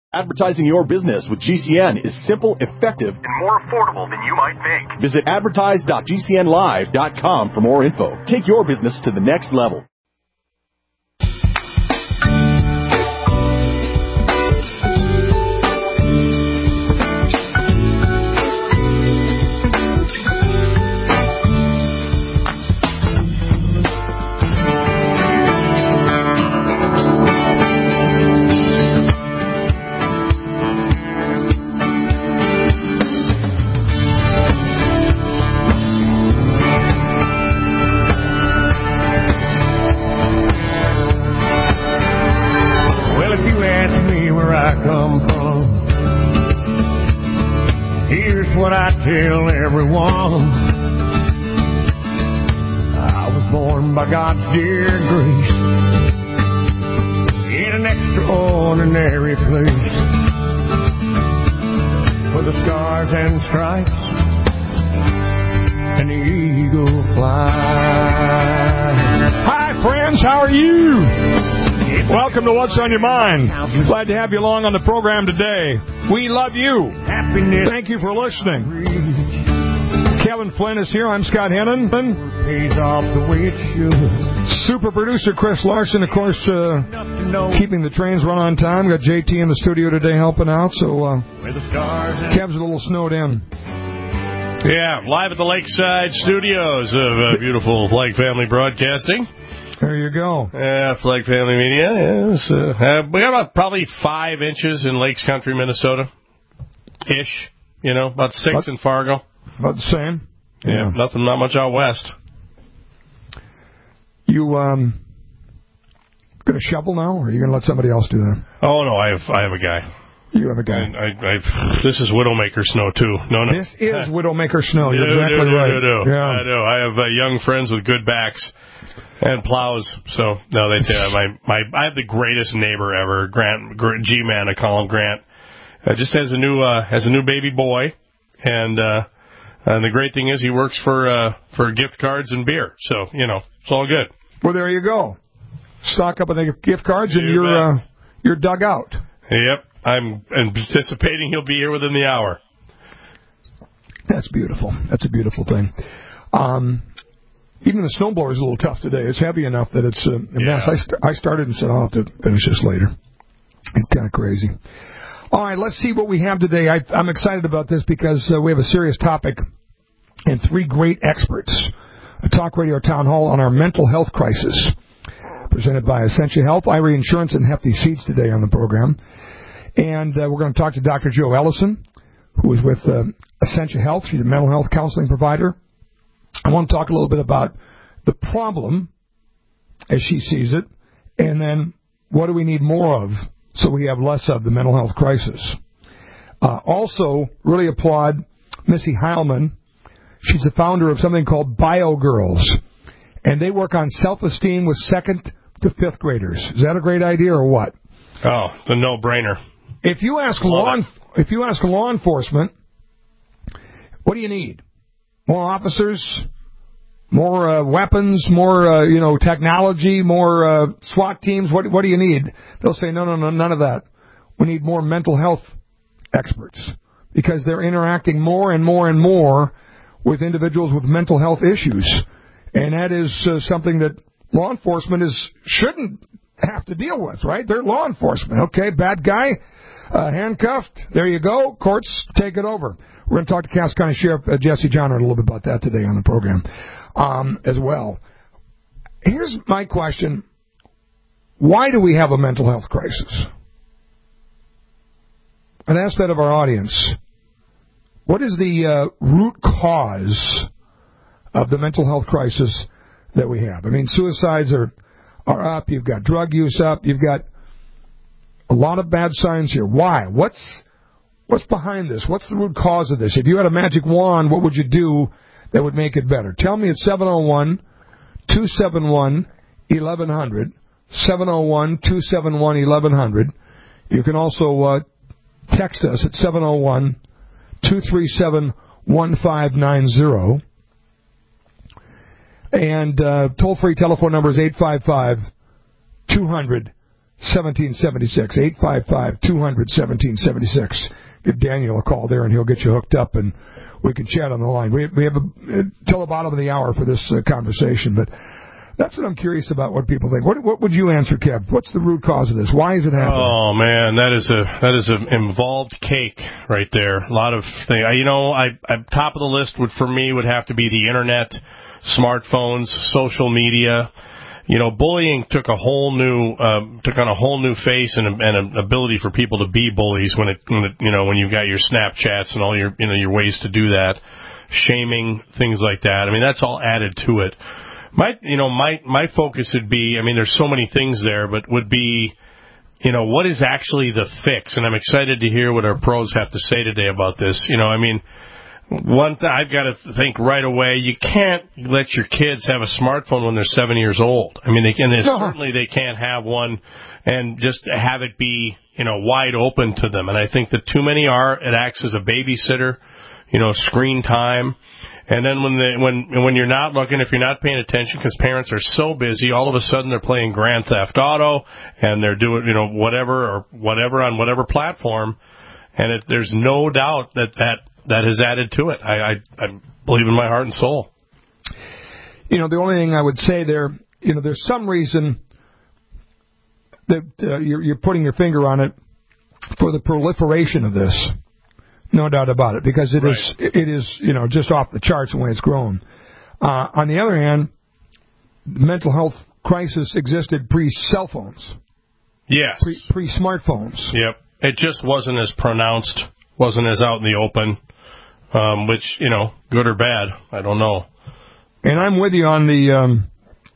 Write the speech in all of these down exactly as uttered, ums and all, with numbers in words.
Advertising your business with G C N is simple, effective, and more affordable than you might think. Visit advertise dot g c n live dot com for more info. Take your business to the next level. Tell everyone I was born by God's dear grace in an extraordinary place where the stars and stripes and the eagle fly. Hi friends, how are you? Welcome to What's on Your Mind. Glad to have you along on the program today. We love you. Happiness. Thank you for listening. Kevin Flynn is here. I'm Scott Hennon. Pays off the way it should. Super producer Chris Larson, of course, uh, keeping the trains run on time. Got J T in the studio today helping out. So uh, Kev's a little snowed in. Yeah, live at the Lakeside Studios of uh, beautiful Flagg Family Broadcasting. There you go. Yeah, Flagg Family Media. Yes, uh, uh, we got about probably five inches in Lakes Country, Minnesota. Ish. You know, about six about, in Fargo. About the same. Yeah, yeah, nothing, not much out west. You um, going to shovel now, or are you going to let somebody else do that? Oh, no, I have I have a guy. You have a guy. I, I, I, this is Widowmaker snow, too. No, no. This is Widowmaker snow. You're do, exactly do, right. Do, do. Yeah. I know. I have uh, young friends with good backs. And plows. So, no, they, uh, my, my, I have the greatest neighbor ever, Grant, G-Man, I call him Grant. Uh, just has a new, uh, has a new baby boy. And, uh, and the great thing is he works for, uh, for gift cards and beer. So, you know, it's all good. Well, there you go. Stock up on the gift cards and you you're, uh, you're dug out. Yep. I'm anticipating he'll be here within the hour. That's beautiful. That's a beautiful thing. Um, Even the snowblower is a little tough today. It's heavy enough that it's uh, a mess. Yeah. I, st- I started and said, I'll have to finish this later. It's kind of crazy. All right, let's see what we have today. I, I'm excited about this because uh, we have a serious topic and three great experts. A talk radio town hall on our mental health crisis. Presented by Essentia Health, Irie Insurance, and Hefty Seeds today on the program. And uh, we're going to talk to Doctor Jo Ellison, who is with uh, Essentia Health. She's a mental health counseling provider. I want to talk a little bit about the problem as she sees it, and then what do we need more of so we have less of the mental health crisis. Uh, also, really applaud Missy Heilman. She's the founder of something called BioGirls, and they work on self-esteem with second to fifth graders. Is that a great idea or what? Oh, the no-brainer. If you ask law, if you ask law enforcement, what do you need? More officers, more uh, weapons, more uh, you know technology, more uh, SWAT teams. What what do you need? They'll say no, no, no, none of that. We need more mental health experts because they're interacting more and more and more with individuals with mental health issues, and that is uh, something that law enforcement is shouldn't have to deal with. Right? They're law enforcement. Okay, bad guy, uh, handcuffed. There you go. Courts take it over. We're going to talk to Cass County Sheriff uh, Jesse Johnner a little bit about that today on the program um, as well. Here's my question. Why do we have a mental health crisis? I'd ask that of our audience. What is the uh, root cause of the mental health crisis that we have? I mean, suicides are, are up. You've got drug use up. You've got a lot of bad signs here. Why? What's... What's behind this? What's the root cause of this? If you had a magic wand, what would you do that would make it better? Tell me at seven oh one, two seven one, eleven hundred, seven oh one, two seven one, eleven hundred. You can also uh, text us at seven oh one, two three seven, one five nine zero. And uh, toll-free telephone number is eight five five, two hundred, seventeen seventy-six. eight five five, two hundred, seventeen seventy-six. Give Daniel a call there, and he'll get you hooked up, and we can chat on the line. We, we have a, till the bottom of the hour for this uh, conversation, but that's what I'm curious about, what people think. What, what would you answer, Kev? What's the root cause of this? Why is it happening? Oh, man, that is a that is an involved cake right there. A lot of things. You know, I, I top of the list would for me would have to be the internet, smartphones, social media. You know, bullying took a whole new um, took on a whole new face and, and an ability for people to be bullies when it, when it you know when you've got your Snapchats and all your you know your ways to do that, shaming, things like that. I mean, that's all added to it. My you know my my focus would be, I mean, there's so many things there, but would be, you know, what is actually the fix? And I'm excited to hear what our pros have to say today about this. You know, I mean. One thing I've got to think right away, you can't let your kids have a smartphone when they're seven years old. I mean, they can, no. certainly they can't have one and just have it be, you know, wide open to them. And I think that too many are. It acts as a babysitter, you know, screen time. And then when they, when when you're not looking, if you're not paying attention, because parents are so busy, all of a sudden they're playing Grand Theft Auto and they're doing, you know, whatever or whatever on whatever platform. And it, there's no doubt that that that has added to it. I, I, I believe in my heart and soul. You know, the only thing I would say there, you know, there's some reason that uh, you're, you're putting your finger on it for the proliferation of this. No doubt about it, because it right. is, it is, you know, just off the charts the way it's grown. Uh, on the other hand, the mental health crisis existed pre-cell phones. Yes. Pre, pre-smartphones. Yep. It just wasn't as pronounced, wasn't as out in the open. Um, which, you know, good or bad, I don't know. And I'm with you on the um,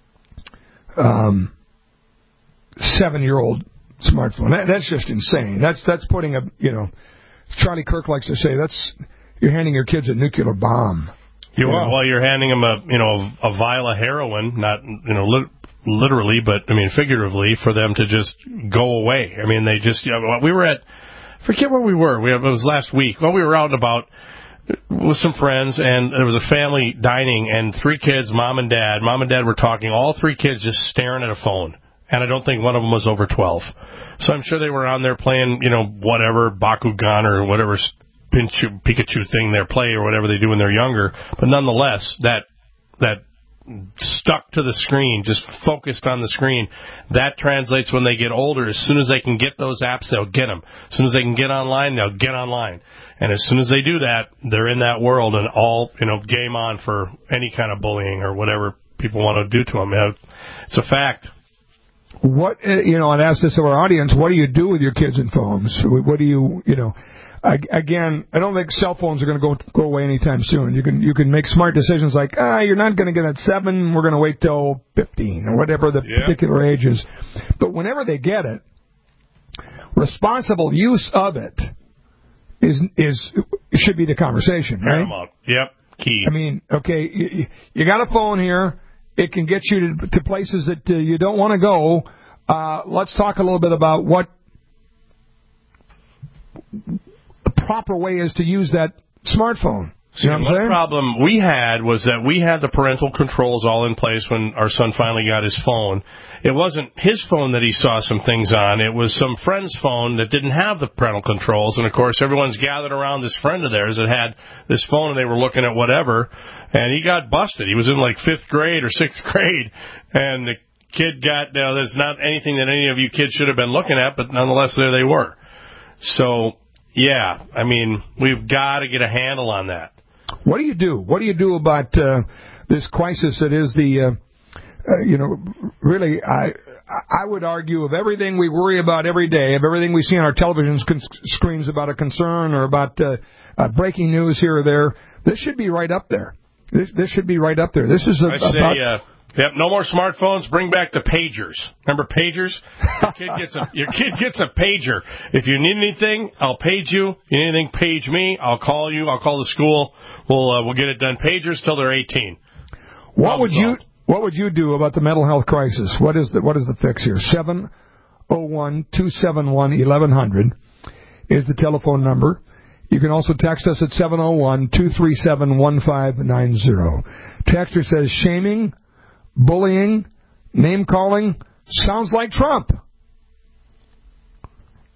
um, seven-year-old smartphone. That, that's just insane. That's that's putting a, you know, Charlie Kirk likes to say, that's you're handing your kids a nuclear bomb. You, you are. Know? Well, you're handing them a, you know, a vial of heroin, not, you know, li- literally, but I mean figuratively, for them to just go away. I mean, they just, you know, we were at, forget where we were. We it was last week. Well, we were out and about with some friends, and there was a family dining, and three kids, mom and dad. Mom and dad were talking, all three kids just staring at a phone, and I don't think one of them was over twelve. So I'm sure they were on there playing, you know, whatever, Bakugan or whatever Pinchu, Pikachu thing they play or whatever they do when they're younger. But nonetheless, that that stuck to the screen, just focused on the screen, that translates when they get older. As soon as they can get those apps, they'll get them. As soon as they can get online, they'll get online. And as soon as they do that, they're in that world, and all, you know, game on for any kind of bullying or whatever people want to do to them. It's a fact. What, you know, I'd ask this of our audience, what do you do with your kids and phones? What do you, you know, again, I don't think cell phones are going to go go away anytime soon. You can you can make smart decisions like, ah, you're not going to get it at seven, we're going to wait till fifteen, or whatever the yeah. particular age is. But whenever they get it, responsible use of it is is should be the conversation, right? Paramount. Yep, key. I mean, okay, you, you got a phone here. It can get you to, to places that uh, you don't want to go. Uh, let's talk a little bit about what the proper way is to use that smartphone. See, you know what one problem we had was that we had the parental controls all in place when our son finally got his phone. It wasn't his phone that he saw some things on. It was some friend's phone that didn't have the parental controls. And, of course, everyone's gathered around this friend of theirs that had this phone, and they were looking at whatever. And he got busted. He was in, like, fifth grade or sixth grade. And the kid got, now, there's not anything that any of you kids should have been looking at, but nonetheless, there they were. So, yeah, I mean, we've got to get a handle on that. What do you do? What do you do about uh, this crisis that is the... Uh, Uh, you know, really, I I would argue of everything we worry about every day, of everything we see on our television con- screens about a concern or about uh, uh, breaking news here or there, this should be right up there. This this should be right up there. This is a, I say, about... Uh, yep, no more smartphones. Bring back the pagers. Remember pagers? Your kid gets a your kid gets a pager. If you need anything, I'll page you. If you need anything, page me. I'll call you. I'll call the school. We'll uh, we'll get it done. Pagers till they're eighteen. What Problem would you? Solved. What would you do about the mental health crisis? What is the what is the fix here? seven oh one, two seven one, eleven hundred is the telephone number. You can also text us at seven oh one, two three seven, one five nine zero. Texter says, shaming, bullying, name-calling, sounds like Trump.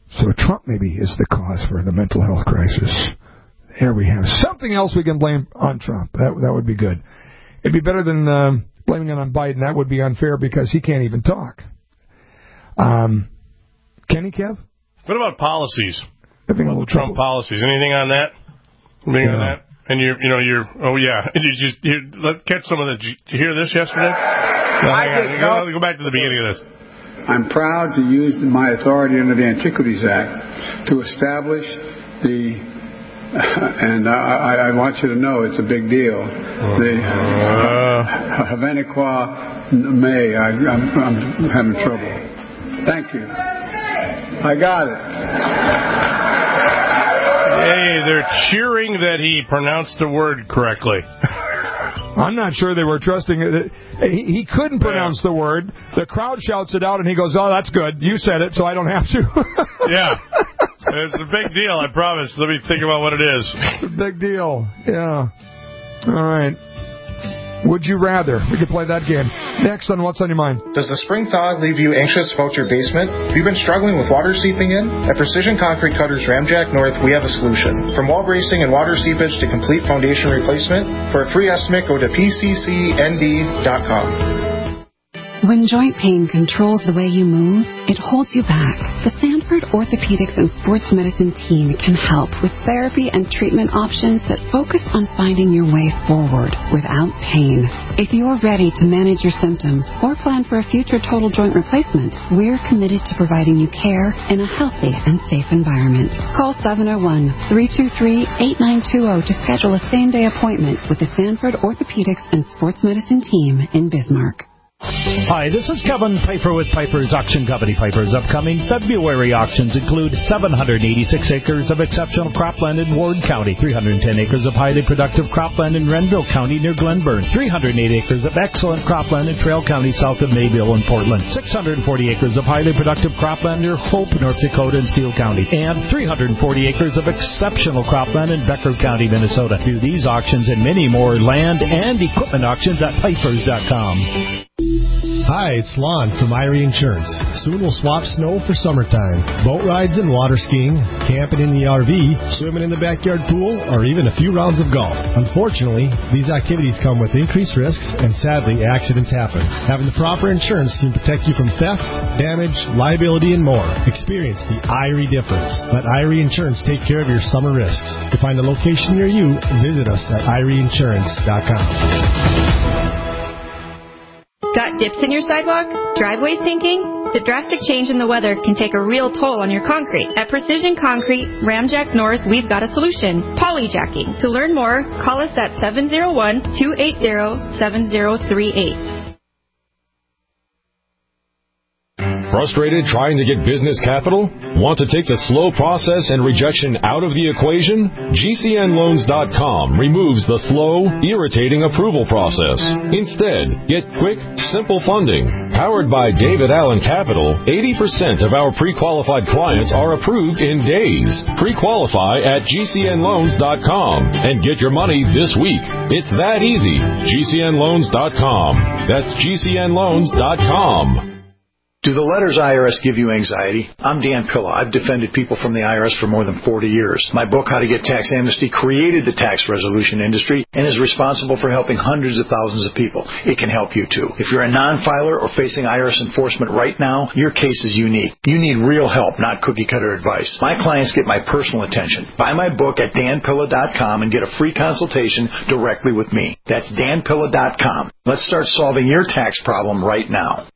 So Trump maybe is the cause for the mental health crisis. There we have something else we can blame on Trump. That that would be good. It'd be better than uh, blaming it on Biden. That would be unfair because he can't even talk. Um, can he, Kev? What about policies? Having a little Trump trouble. policies. Anything on that? Anything yeah. on that? And you're, you know, you're. Oh yeah. You just you, let catch some of the. Did you hear this yesterday? No, I hang just on. Go, go back to the beginning of this. I'm proud to use my authority under the Antiquities Act to establish the. And I, I want you to know it's a big deal. The uh, Havaniqua May, I, I'm, I'm having trouble. Thank you. I got it. Hey, they're cheering that he pronounced the word correctly. I'm not sure they were trusting it. He, he couldn't pronounce yeah. the word. The crowd shouts it out, and he goes, "Oh, that's good. You said it, so I don't have to." Yeah. It's a big deal, I promise. Let me think about what it is. It's a big deal. Yeah. All right. Would you rather? We could play that game. Next on What's on Your Mind. Does the spring thaw leave you anxious about your basement? Have you been struggling with water seeping in? At Precision Concrete Cutters Ramjack North, we have a solution. From wall bracing and water seepage to complete foundation replacement, for a free estimate, go to P C C N D dot com. When joint pain controls the way you move, it holds you back. The Sanford Orthopedics and Sports Medicine team can help with therapy and treatment options that focus on finding your way forward without pain. If you're ready to manage your symptoms or plan for a future total joint replacement, we're committed to providing you care in a healthy and safe environment. Call seven oh one, three two three, eight nine two zero to schedule a same-day appointment with the Sanford Orthopedics and Sports Medicine team in Bismarck. Hi, this is Kevin Piper with Piper's Auction Company. Piper's upcoming February auctions include seven hundred eighty-six acres of exceptional cropland in Ward County, three hundred ten acres of highly productive cropland in Renville County near Glenburn, three hundred eight acres of excellent cropland in Trail County south of Mayville and Portland, six hundred forty acres of highly productive cropland near Hope, North Dakota and Steele County, and three hundred forty acres of exceptional cropland in Becker County, Minnesota. View these auctions and many more land and equipment auctions at pipers dot com. Hi, it's Lon from Irie Insurance. Soon we'll swap snow for summertime. Boat rides and water skiing, camping in the R V, swimming in the backyard pool, or even a few rounds of golf. Unfortunately, these activities come with increased risks, and sadly, accidents happen. Having the proper insurance can protect you from theft, damage, liability, and more. Experience the Irie difference. Let Irie Insurance take care of your summer risks. To find a location near you, visit us at irie insurance dot com. Got dips in your sidewalk? Driveway sinking? The drastic change in the weather can take a real toll on your concrete. At Precision Concrete, Ramjack North, we've got a solution. Polyjacking. To learn more, call us at seven oh one, two eight zero, seven zero three eight. Frustrated trying to get business capital? Want to take the slow process and rejection out of the equation? G C N loans dot com removes the slow, irritating approval process. Instead, get quick, simple funding. Powered by David Allen Capital, eighty percent of our pre-qualified clients are approved in days. Pre-qualify at G C N loans dot com and get your money this week. It's that easy. G C N loans dot com. That's G C N loans dot com. Do the letters I R S give you anxiety? I'm Dan Pilla. I've defended people from the I R S for more than forty years. My book, How to Get Tax Amnesty, created the tax resolution industry and is responsible for helping hundreds of thousands of people. It can help you, too. If you're a non-filer or facing I R S enforcement right now, your case is unique. You need real help, not cookie-cutter advice. My clients get my personal attention. Buy my book at dan pilla dot com and get a free consultation directly with me. That's dan pilla dot com. Let's start solving your tax problem right now.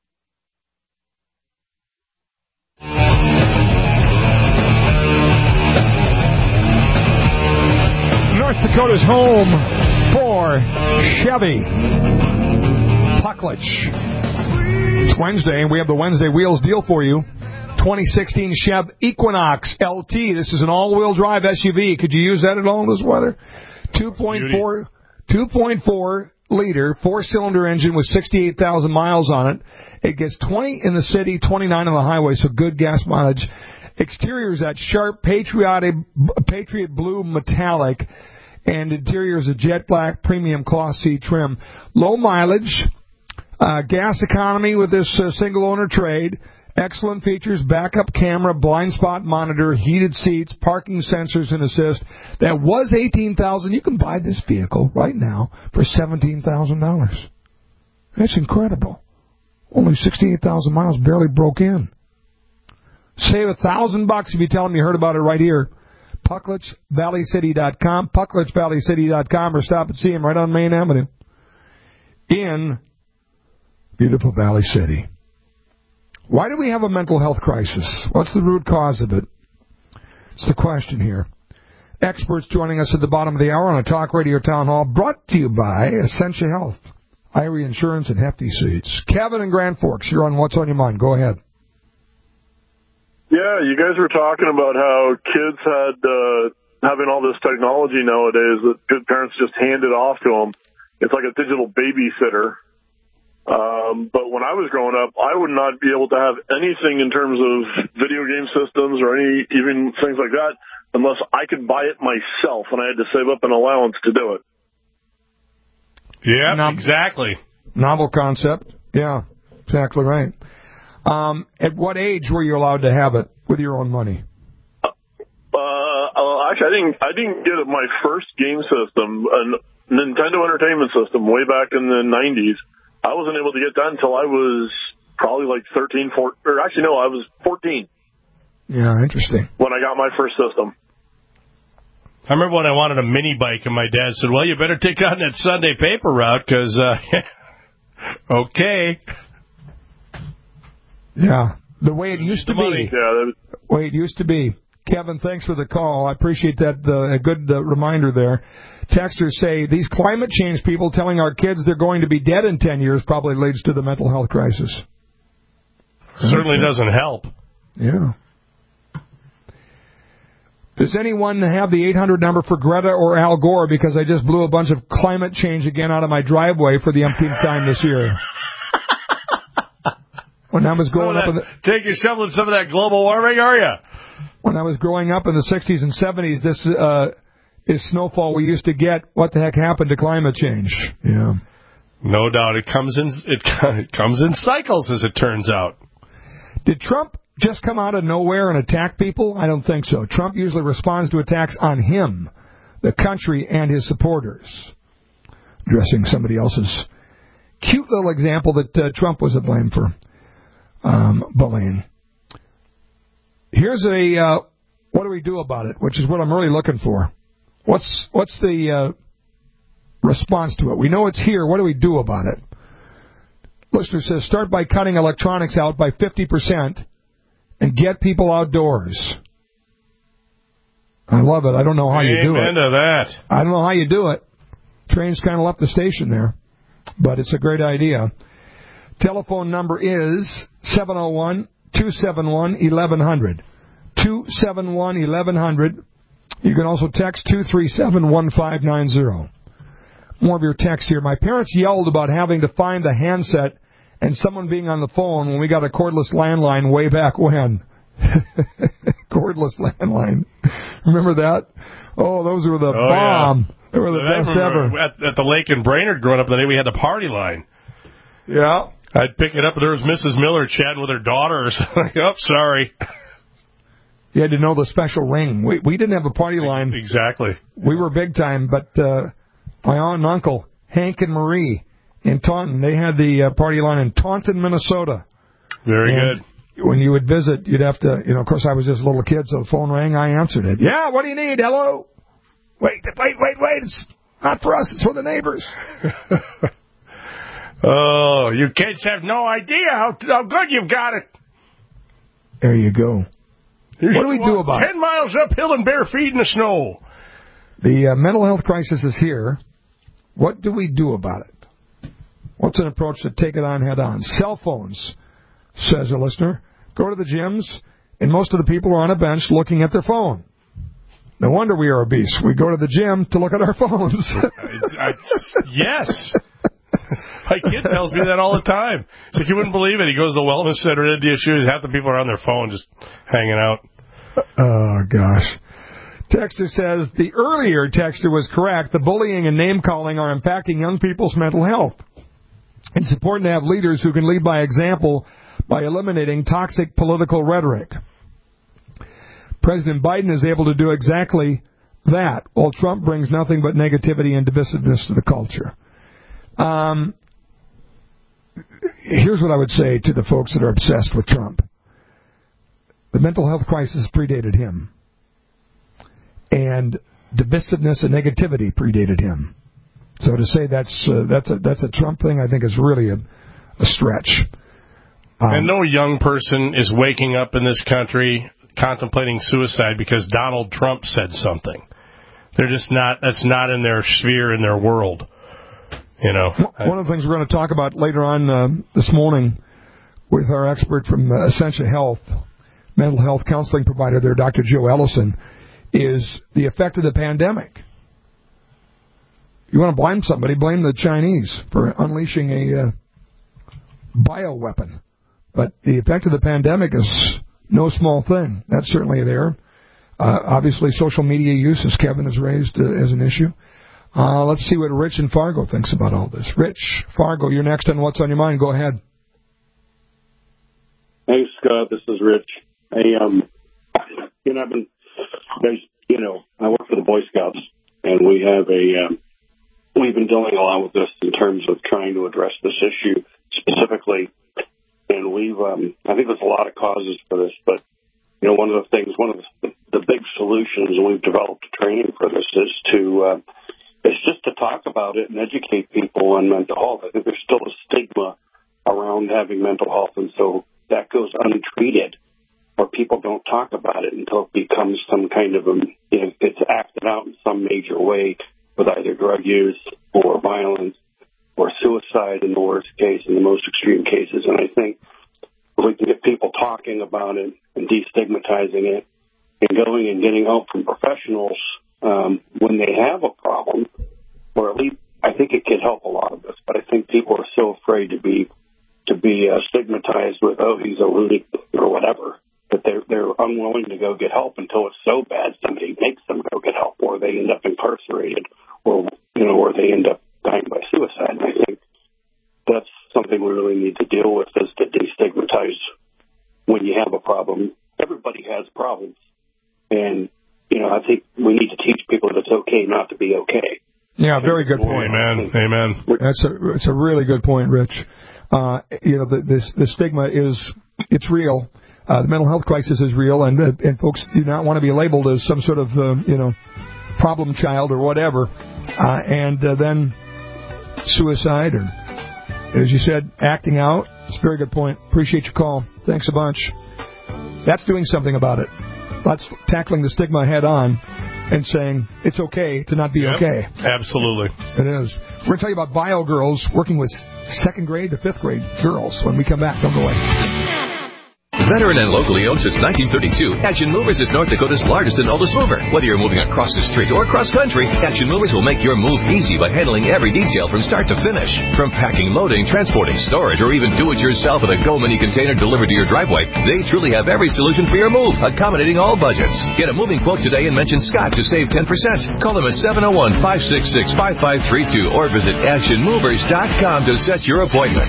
North Dakota's home for Chevy. Pucklich. It's Wednesday, and we have the Wednesday Wheels deal for you. twenty sixteen Chev Equinox L T. This is an all-wheel drive S U V. Could you use that at all in this weather? two point four, two point four liter, four-cylinder engine with sixty-eight thousand miles on it. It gets twenty in the city, twenty-nine on the highway, so good gas mileage. Exterior is that sharp Patriotic, Patriot Blue metallic, and interior is a jet black premium cloth seat trim. Low mileage, uh, gas economy with this uh, single-owner trade, Excellent features, backup camera, blind spot monitor, heated seats, parking sensors and assist. That was eighteen thousand dollars. You can buy this vehicle right now for seventeen thousand dollars. That's incredible. Only sixty-eight thousand miles, barely broke in. Save a thousand bucks if you tell them you heard about it right here. Puckletch Valley City dot com, Puckletch Valley City dot com, or stop and see him right on Main Avenue in beautiful Valley City. Why do we have a mental health crisis? What's the root cause of it? It's the question here. Experts joining us at the bottom of the hour on a Talk Radio Town Hall, brought to you by Essentia Health, Irie Insurance, and Hefty Seats. Kevin in Grand Forks, you're on What's on Your Mind. Go ahead. Yeah, you guys were talking about how kids had uh, having all this technology nowadays that good parents just hand it off to them. It's like a digital babysitter. Um, but when I was growing up, I would not be able to have anything in terms of video game systems or any even things like that unless I could buy it myself, and I had to save up an allowance to do it. Yeah, no- exactly. Novel concept. Yeah, exactly right. Um, at what age were you allowed to have it with your own money? Uh, actually, I didn't. I didn't get my first game system, a Nintendo Entertainment System, way back in the nineties. I wasn't able to get that until I was probably like thirteen, fourteen, or actually no, I was fourteen. Yeah, interesting. When I got my first system. I remember when I wanted a mini bike, and my dad said, well, you better take on that Sunday paper route, because, uh, okay. Yeah, the way it used to Money. be. Yeah, that was... way it used to be. Kevin, thanks for the call. I appreciate that. Uh, a good uh, reminder there. Texters say these climate change people telling our kids they're going to be dead in ten years probably leads to the mental health crisis. Certainly doesn't help. Yeah. Does anyone have the eight hundred number for Greta or Al Gore? Because I just blew a bunch of climate change again out of my driveway for the umpteenth time this year. When I was growing up in the... Take your shovel in some of that global warming, are you? When I was growing up in the sixties and seventies, this uh, is snowfall we used to get. What the heck happened to climate change? Yeah. No doubt. It comes in it, it comes in cycles, as it turns out. Did Trump just come out of nowhere and attack people? I don't think so. Trump usually responds to attacks on him, the country, and his supporters. Addressing somebody else's cute little example that uh, Trump was to blame for um, bullying. Here's a, uh, what do we do about it, which is what I'm really looking for. What's what's the uh, response to it? We know it's here. What do we do about it? Listener says, start by cutting electronics out by fifty percent and get people outdoors. I love it. I don't know how you do it. Amen to that. I don't know how you do it. Train's kind of left the station there, but it's a great idea. Telephone number is seven oh one, two seven one, eleven hundred. two seven one, eleven hundred. You can also text two three seven, one five nine zero. More of your text here. My parents yelled about having to find the handset and someone being on the phone when we got a cordless landline way back when. Cordless landline. Remember that? Oh, those were the oh, bomb. Yeah. They were the I best ever. At, at the lake in Brainerd growing up, the day we had the party line. Yeah. I'd pick it up, and there was Missus Miller chatting with her daughter. Like, oh, sorry. You had to know the special ring. We we didn't have a party line. Exactly. We were big time, but uh, my aunt and uncle, Hank and Marie, in Taunton, they had the uh, party line in Taunton, Minnesota. Very and good. When you would visit, you'd have to, you know, of course I was just a little kid, so the phone rang, I answered it. Yeah, what do you need? Hello? Wait, wait, wait, wait. It's not for us, it's for the neighbors. Oh, you kids have no idea how, how good you've got it. There you go. What do we do about it? Ten miles uphill and bare feet in the snow. The uh, mental health crisis is here. What do we do about it? What's an approach to take it on head on? Cell phones, says a listener. Go to the gyms, and most of the people are on a bench looking at their phone. No wonder we are obese. We go to the gym to look at our phones. I, I, yes. My kid tells me that all the time. It's like, you wouldn't believe it. He goes to the wellness center at India Shoes. Half the people are on their phone just hanging out. Oh, gosh. Texter says, the earlier texter was correct. The bullying and name-calling are impacting young people's mental health. It's important to have leaders who can lead by example by eliminating toxic political rhetoric. President Biden is able to do exactly that, while Trump brings nothing but negativity and divisiveness to the culture. Um, here's what I would say to the folks that are obsessed with Trump. The mental health crisis predated him, and divisiveness and negativity predated him. So to say that's uh, that's a that's a Trump thing, I think is really a, a stretch. Um, and no young person is waking up in this country contemplating suicide because Donald Trump said something. They're just not. That's not in their sphere, in their world. You know. One of the things we're going to talk about later on uh, this morning with our expert from uh, Essentia Health, mental health counseling provider there, Doctor Joe Ellison, is the effect of the pandemic. You want to blame somebody, blame the Chinese for unleashing a uh, bioweapon. But the effect of the pandemic is no small thing. That's certainly there. Uh, obviously, social media use, as Kevin has raised uh, as an issue. Uh, let's see what Rich in Fargo thinks about all this. Rich, Fargo, you're next on What's on Your Mind. Go ahead. Hey, Scott, this is Rich. Hey, um, you know, I've been, there's, you know, I work for the Boy Scouts, and we have a, um, we've been dealing a lot with this in terms of trying to address this issue specifically. And we've, um, I think there's a lot of causes for this, but, you know, one of the things, one of the, the big solutions, and we've developed training for this, is to, uh, is just to talk about it and educate people on mental health. I think there's still a stigma around having mental health, and so that goes untreated, or people don't talk about it until it becomes some kind of, a, you know, it's acted out in some major way with either drug use or violence or suicide in the worst case, in the most extreme cases. And I think if we can get people talking about it and destigmatizing it and going and getting help from professionals um, when they have a problem, or at least I think it could help a lot of this. But I think people are so afraid to be to be uh, stigmatized with, oh, he's a lunatic or whatever, that they're they're unwilling to go get help until it's so bad somebody makes them go get help, or they end up incarcerated, or you know, or they end up dying by suicide. And I think that's something we really need to deal with, is to destigmatize when you have a problem. Everybody has problems, and you know, I think we need to teach people that it's okay not to be okay. Yeah, very good point. Amen. Amen. That's a it's a really good point, Rich. Uh, you know, the, this the stigma is it's real. Uh, the mental health crisis is real, and uh, and folks do not want to be labeled as some sort of uh, you know problem child or whatever, uh, and uh, then suicide, or as you said, acting out. It's a very good point. Appreciate your call. Thanks a bunch. That's doing something about it. That's tackling the stigma head on and saying it's okay to not be yep, okay. Absolutely. It is. We're going to tell you about Bio Girls working with second grade to fifth grade girls when we come back. Don't go away. Veteran and locally owned since nineteen thirty-two, Action Movers is North Dakota's largest and oldest mover. Whether you're moving across the street or cross country, Action Movers will make your move easy by handling every detail from start to finish. From packing, loading, transporting, storage, or even do-it-yourself with a Go Mini container delivered to your driveway, they truly have every solution for your move, accommodating all budgets. Get a moving quote today and mention Scott to save ten percent. Call them at seven oh one, five six six, five five three two or visit action movers dot com to set your appointment.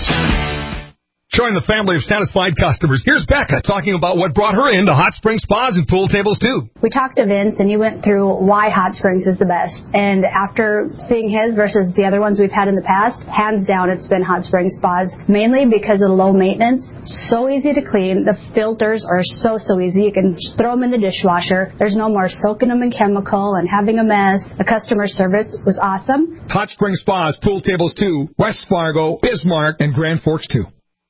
Join the family of satisfied customers. Here's Becca talking about what brought her into Hot Springs Spas and pool tables, too. We talked to Vince, and he went through why Hot Springs is the best. And after seeing his versus the other ones we've had in the past, hands down, it's been Hot Springs Spas, mainly because of the low maintenance. So easy to clean. The filters are so, so easy. You can just throw them in the dishwasher. There's no more soaking them in chemical and having a mess. The customer service was awesome. Hot Springs Spas, pool tables, too. West Fargo, Bismarck, and Grand Forks, too.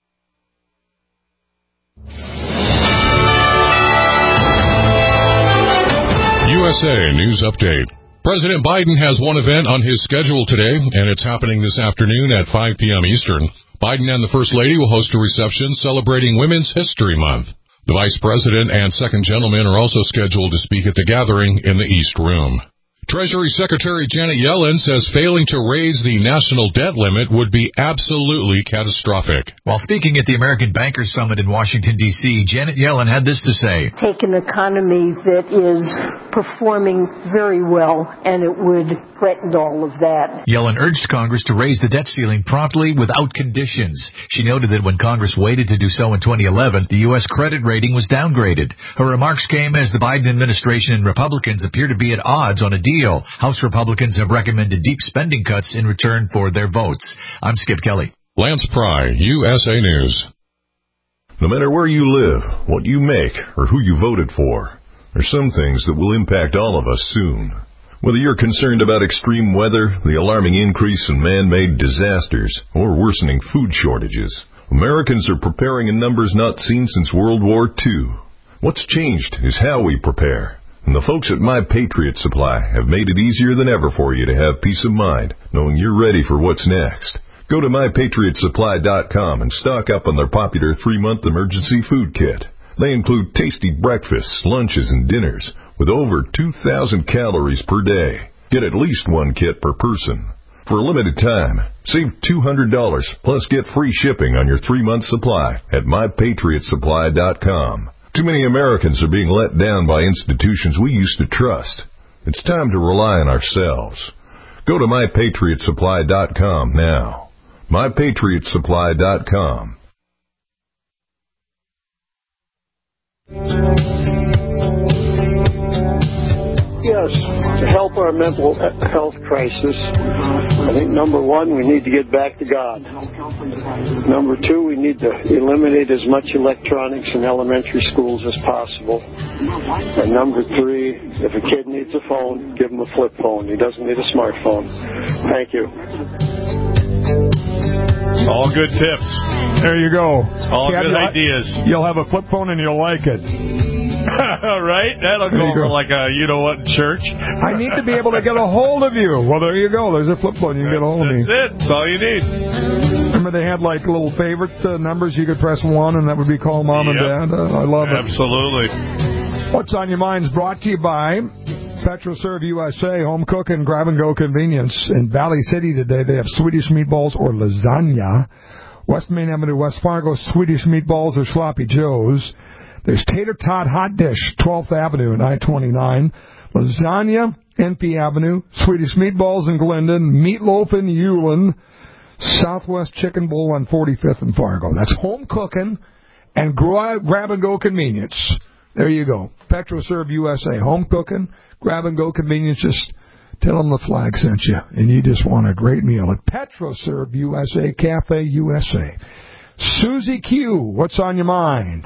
U S A News Update. President Biden has one event on his schedule today, and it's happening this afternoon at five p.m. Eastern. Biden and the First Lady will host a reception celebrating Women's History Month. The Vice President and Second Gentleman are also scheduled to speak at the gathering in the East Room. Treasury Secretary Janet Yellen says failing to raise the national debt limit would be absolutely catastrophic. While speaking at the American Bankers Summit in Washington, D C, Janet Yellen had this to say. Take an economy that is performing very well, and it would threaten all of that. Yellen urged Congress to raise the debt ceiling promptly without conditions. She noted that when Congress waited to do so in twenty eleven, the U S credit rating was downgraded. Her remarks came as the Biden administration and Republicans appear to be at odds on a deal. House Republicans have recommended deep spending cuts in return for their votes. I'm Skip Kelly. Lance Pry, U S A News. No matter where you live, what you make, or who you voted for, there's some things that will impact all of us soon. Whether you're concerned about extreme weather, the alarming increase in man-made disasters, or worsening food shortages, Americans are preparing in numbers not seen since World War Two. What's changed is how we prepare. And the folks at My Patriot Supply have made it easier than ever for you to have peace of mind, knowing you're ready for what's next. Go to my patriot supply dot com and stock up on their popular three-month emergency food kit. They include tasty breakfasts, lunches, and dinners with over two thousand calories per day. Get at least one kit per person. For a limited time, save two hundred dollars plus get free shipping on your three-month supply at my patriot supply dot com. Too many Americans are being let down by institutions we used to trust. It's time to rely on ourselves. Go to my patriot supply dot com now. my patriot supply dot com. Yes, to help our mental health crisis, I think number one, we need to get back to God. Number two, we need to eliminate as much electronics in elementary schools as possible. And number three, if a kid needs a phone, give him a flip phone. He doesn't need a smartphone. Thank you. All good tips. There you go. All Cab, good you'll ideas. Ha- you'll have a flip phone and you'll like it. Right? That'll go over go. like a you-know-what in church. I need to be able to get a hold of you. Well, there you go. There's a flip phone. You can get a hold of me. That's it. That's all you need. Remember they had like little favorite uh, numbers. You could press one and that would be called Mom yep. and Dad. Uh, I love it. Absolutely. What's on Your Mind is brought to you by PetroServe U S A, home cooking, grab-and-go convenience. In Valley City today, they have Swedish meatballs or lasagna. West Main Avenue, West Fargo, Swedish meatballs or sloppy joes. There's Tater Tot Hot Dish, twelfth Avenue and I twenty-nine. Lasagna, N P Avenue. Swedish meatballs in Glendon. Meatloaf in Hewlin. Southwest Chicken Bowl on forty-fifth and Fargo. That's home cooking and grab-and-go convenience. There you go. PetroServe U S A, home cooking, grab-and-go convenience. Just tell them the flag sent you, and you just want a great meal at PetroServe U S A, Cafe U S A. Susie Q, what's on your mind?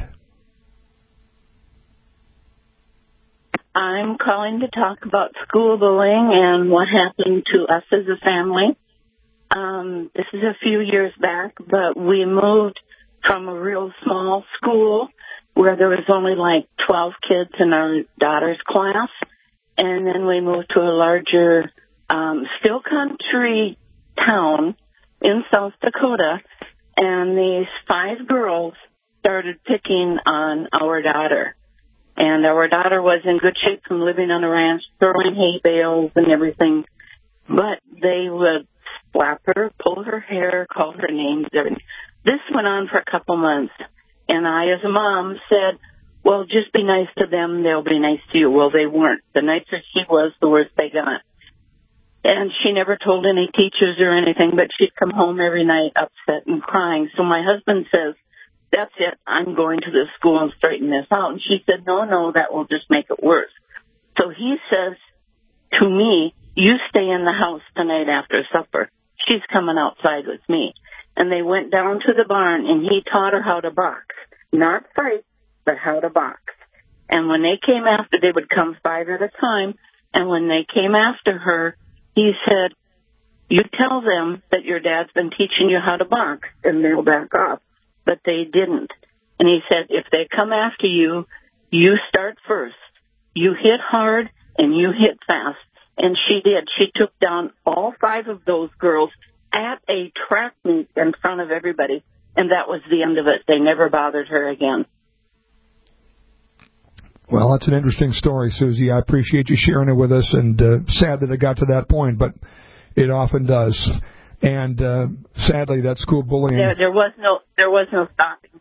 I'm calling to talk about school bullying and what happened to us as a family. Um, this is a few years back, but we moved from a real small school where there was only like twelve kids in our daughter's class, and then we moved to a larger, um, still country town in South Dakota, and these five girls started picking on our daughter. And our daughter was in good shape from living on a ranch, throwing hay bales and everything. But they would slap her, pull her hair, call her names, everything. This went on for a couple months. And I, as a mom, said, well, just be nice to them. They'll be nice to you. Well, they weren't. The nicer she was, the worse they got. And she never told any teachers or anything, but she'd come home every night upset and crying. So my husband says, that's it, I'm going to the school and straighten this out. And she said, no, no, that will just make it worse. So he says to me, you stay in the house tonight after supper. She's coming outside with me. And they went down to the barn, and he taught her how to box. Not fight, but how to box. And when they came after, they would come five at a time. And when they came after her, he said, you tell them that your dad's been teaching you how to box, and they'll back off. But they didn't. And he said, if they come after you, you start first. You hit hard and you hit fast. And she did. She took down all five of those girls at a track meet in front of everybody. And that was the end of it. They never bothered her again. Well, that's an interesting story, Susie. I appreciate you sharing it with us, and uh, sad that it got to that point, but it often does. And uh, sadly, that school bullying. There, there was no, there was no stopping.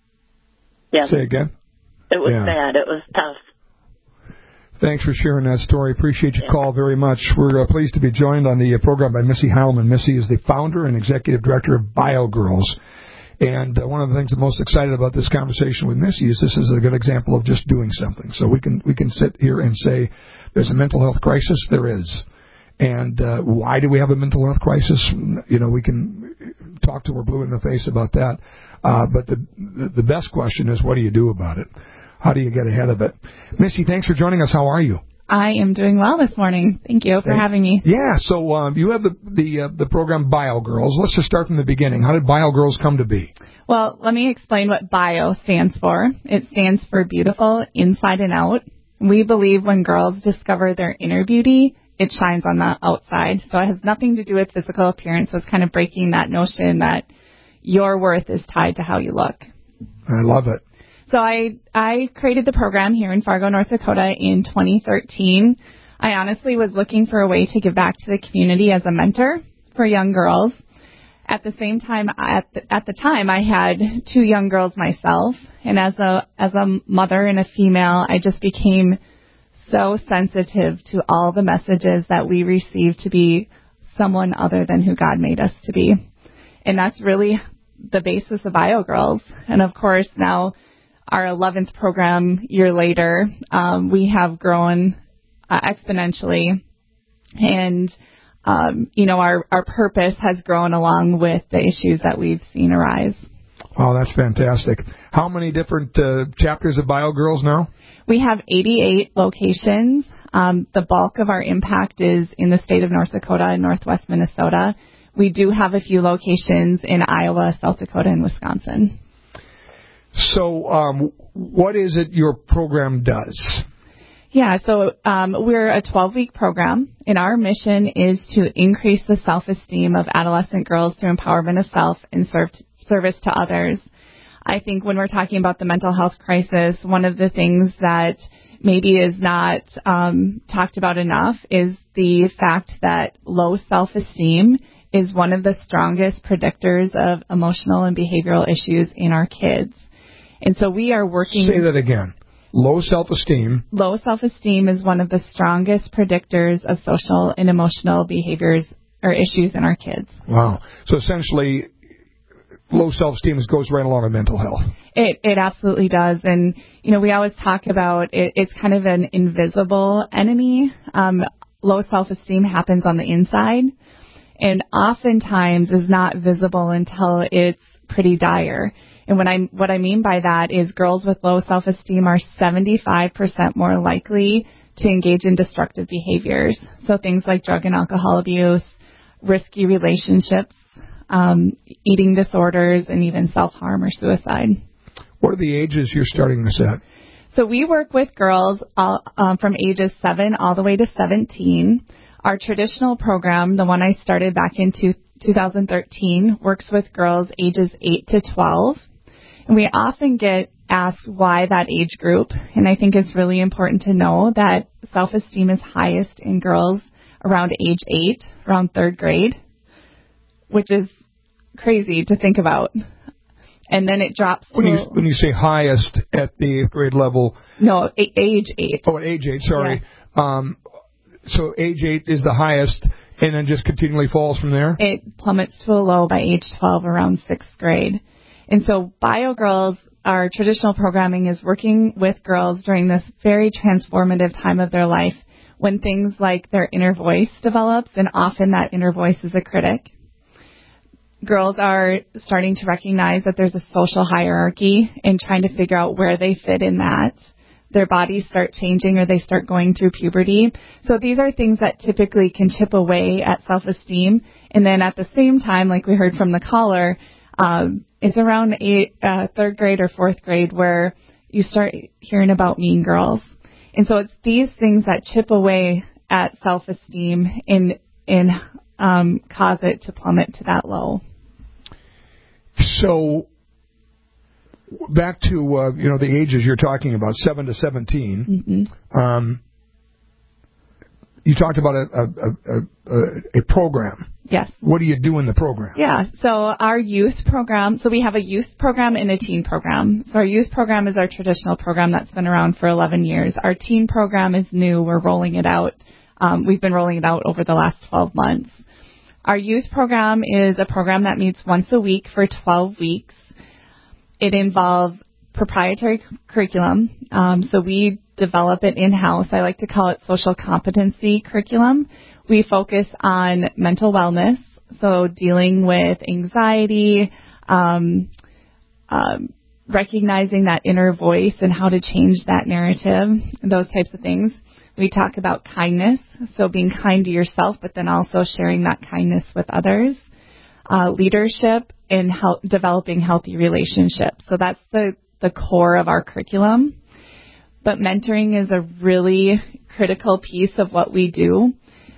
Yeah. Say again. It was yeah. bad. It was tough. Thanks for sharing that story. Appreciate your yeah. call very much. We're uh, pleased to be joined on the uh, program by Missy Heilman. Missy is the founder and executive director of BioGirls. And uh, one of the things I'm most excited about this conversation with Missy is this is a good example of just doing something. So we can we can sit here and say there's a mental health crisis. There is. And uh, why do we have a mental health crisis? You know, we can talk till we're blue in the face about that. Uh, but the the best question is, what do you do about it? How do you get ahead of it? Missy, thanks for joining us. How are you? I am doing well this morning. Thank you for hey. having me. Yeah, so um, you have the the, uh, the program BioGirls. Let's just start from the beginning. How did BioGirls come to be? Well, let me explain what bio stands for. It stands for beautiful inside and out. We believe when girls discover their inner beauty, it shines on the outside. So it has nothing to do with physical appearance. So it's kind of breaking that notion that your worth is tied to how you look. I love it. So I I created the program here in Fargo, North Dakota in twenty thirteen. I honestly was looking for a way to give back to the community as a mentor for young girls. At the same time, at the, at the time, I had two young girls myself, and as a as a mother and a female, I just became so sensitive to all the messages that we receive to be someone other than who God made us to be. And that's really the basis of BioGirls. And of course, now our eleventh program year later, um, we have grown uh, exponentially, and um, you know our our purpose has grown along with the issues that we've seen arise. Oh, that's fantastic! How many different uh, chapters of BioGirls now? We have eighty-eight locations. Um, the bulk of our impact is in the state of North Dakota and Northwest Minnesota. We do have a few locations in Iowa, South Dakota, and Wisconsin. So um, what is it your program does? Yeah, so um, we're a twelve-week program, and our mission is to increase the self-esteem of adolescent girls through empowerment of self and serve t- service to others. I think when we're talking about the mental health crisis, one of the things that maybe is not um, talked about enough is the fact that low self-esteem is one of the strongest predictors of emotional and behavioral issues in our kids. And so we are working... Say that again. Low self-esteem. Low self-esteem is one of the strongest predictors of social and emotional behaviors or issues in our kids. Wow. So essentially, low self-esteem goes right along with mental health. It it absolutely does. And, you know, we always talk about it, it's kind of an invisible enemy. Um, low self-esteem happens on the inside and oftentimes is not visible until it's pretty dire. And what I what I mean by that is girls with low self-esteem are seventy-five percent more likely to engage in destructive behaviors. So things like drug and alcohol abuse, risky relationships, um, eating disorders, and even self-harm or suicide. What are the ages you're starting this at? So we work with girls all, um, from ages seven all the way to seventeen. Our traditional program, the one I started back in two, two thousand thirteen, works with girls ages eight to twelve. And we often get asked why that age group, and I think it's really important to know that self-esteem is highest in girls around age eight, around third grade, which is crazy to think about. And then it drops to... When you, when you say highest at the eighth grade level... No, a, age eight. Oh, at age eight, sorry. Yeah. Um, so age eight is the highest, and then just continually falls from there? It plummets to a low by age twelve, around sixth grade. And so BioGirls, our traditional programming is working with girls during this very transformative time of their life when things like their inner voice develops, and often that inner voice is a critic. Girls are starting to recognize that there's a social hierarchy and trying to figure out where they fit in that. Their bodies start changing or they start going through puberty. So these are things that typically can chip away at self-esteem. And then at the same time, like we heard from the caller, um, it's around eight, uh, third grade or fourth grade where you start hearing about mean girls. And so it's these things that chip away at self-esteem and, and um, cause it to plummet to that low. So back to uh, you know the ages you're talking about, seven to seventeen. Mm-hmm. Um, you talked about a a, a a a program. Yes. What do you do in the program? Yeah. So our youth program. So we have a youth program and a teen program. So our youth program is our traditional program that's been around for eleven years. Our teen program is new. We're rolling it out. Um, we've been rolling it out over the last twelve months. Our youth program is a program that meets once a week for twelve weeks. It involves proprietary c- curriculum. Um, so we develop it in-house. I like to call it social competency curriculum. We focus on mental wellness, so dealing with anxiety, um, um, recognizing that inner voice and how to change that narrative, those types of things. We talk about kindness, so being kind to yourself, but then also sharing that kindness with others. Uh, leadership and help developing healthy relationships. So that's the, the core of our curriculum. But mentoring is a really critical piece of what we do.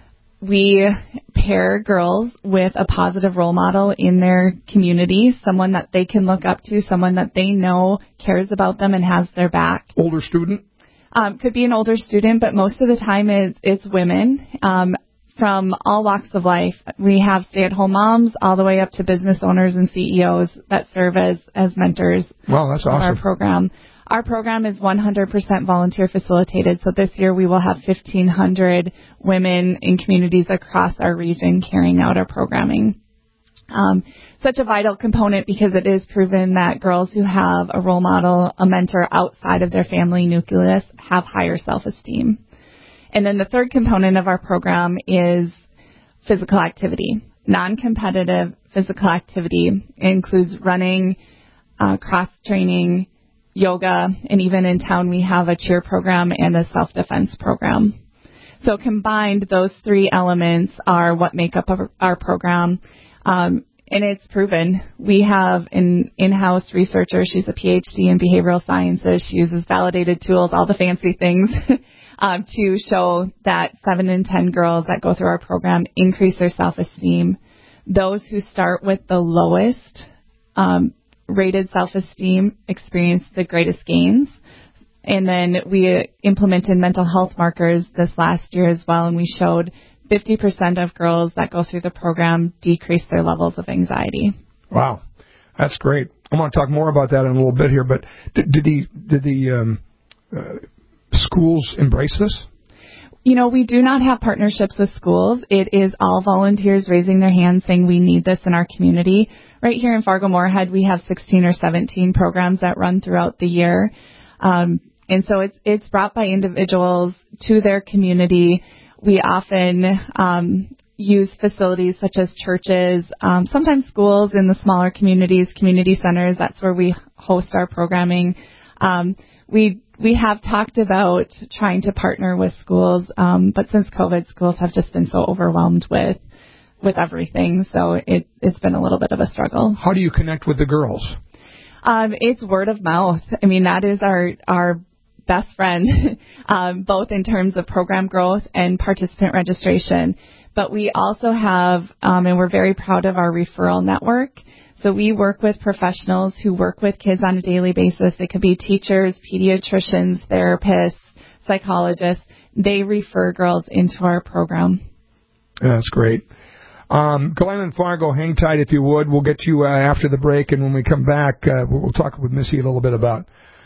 We pair girls with a positive role model in their community, someone that they can look up to, someone that they know cares about them and has their back. Older student? Um, could be an older student, but most of the time it's, it's women um, from all walks of life. We have stay-at-home moms all the way up to business owners and C E Os that serve as, as mentors. Wow, that's awesome. Our program. Our program is one hundred percent volunteer facilitated, so this year we will have fifteen hundred women in communities across our region carrying out our programming. Um, such a vital component because it is proven that girls who have a role model, a mentor outside of their family nucleus have higher self-esteem. And then the third component of our program is physical activity, non-competitive physical activity. It includes running, uh, cross-training, yoga, and even in town we have a cheer program and a self-defense program. So combined, those three elements are what make up our, our program. Um, and it's proven. We have an in-house researcher. She's a P H D in behavioral sciences. She uses validated tools, all the fancy things, um, to show that seven in ten girls that go through our program increase their self-esteem. Those who start with the lowest um, rated self-esteem experience the greatest gains. And then we implemented mental health markers this last year as well, and we showed fifty percent of girls that go through the program decrease their levels of anxiety. Wow, that's great. I want to talk more about that in a little bit here, but did, did the, did the um, uh, schools embrace this? You know, we do not have partnerships with schools. It is all volunteers raising their hands saying we need this in our community. Right here in Fargo-Moorhead, we have sixteen or seventeen programs that run throughout the year. Um, and so it's it's brought by individuals to their community. We often um, use facilities such as churches, um, sometimes schools in the smaller communities, community centers. That's where we host our programming. Um, we we have talked about trying to partner with schools, um, but since COVID, schools have just been so overwhelmed with with everything. So it, it's been a little bit of a struggle. How do you connect with the girls? Um, it's word of mouth. I mean, that is our our best friend, um, both in terms of program growth and participant registration. But we also have, um, and we're very proud of our referral network. So we work with professionals who work with kids on a daily basis. They could be teachers, pediatricians, therapists, psychologists. They refer girls into our program. That's great. Um, Glenn and Fargo, hang tight if you would. We'll get you uh, after the break, and when we come back, uh, we'll talk with Missy a little bit about